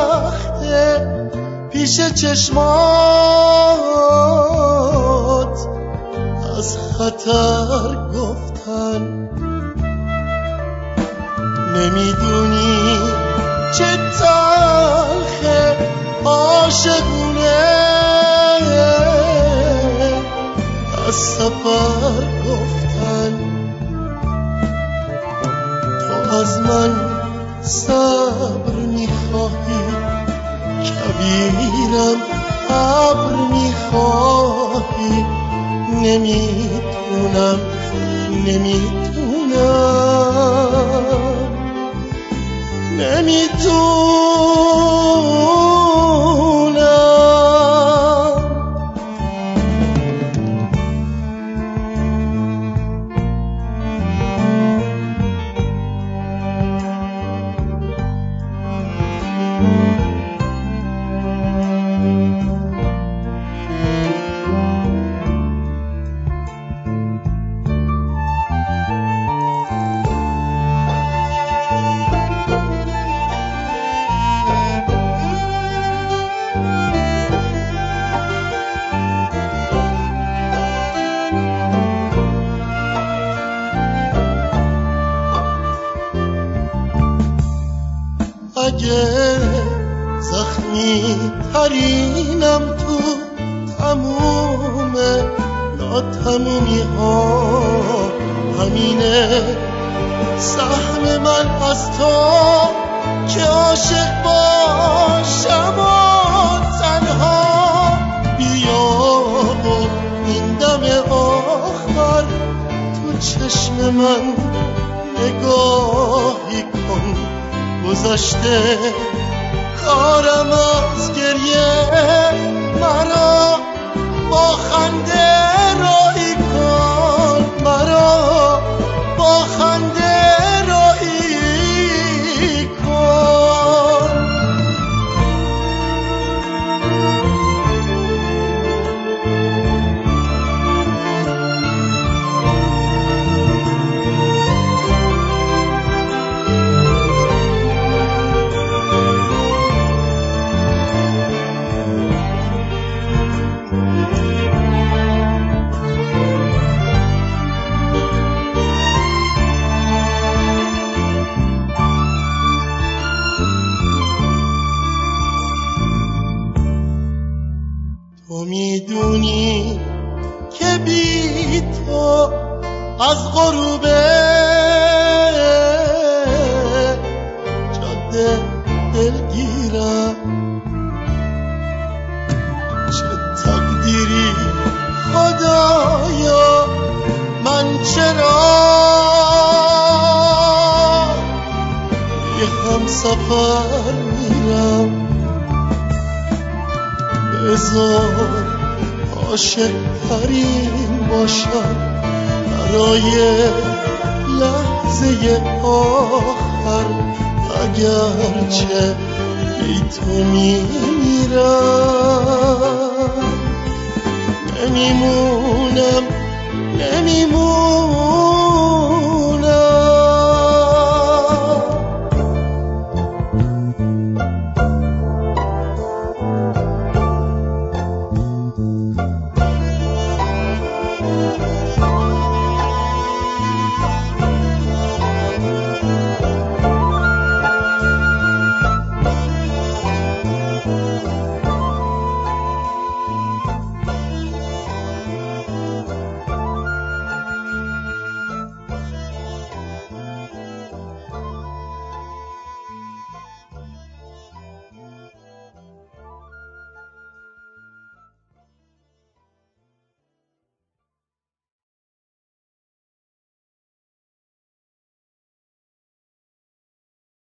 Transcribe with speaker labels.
Speaker 1: وقته پیش چشمات از خطر گفتن. نمیدونی چه تلخه عاشقونه از سفر گفتن. تو از من صبر میخواهی کبیرم ابر میخواهی. نمیتونم اگه زخمی ترینم تو تموم ناتمومی ها همینه. سهم من از تو که عاشق باشم و تنها. بیا و این دم آخر تو چشم من نگاهی کن. گذشته کارم از گریه مرا با خنده رایی کن. مرا با خنده رایی کن. تو میدونی که بی تو از غروب جاده دلگیرم. چه تقدیری خدایا من چرا یه همسفر میرم. بذار عاشق ترین باشم برای لحظه آخر. اگرچه بی تو میمیرم. نمیمونم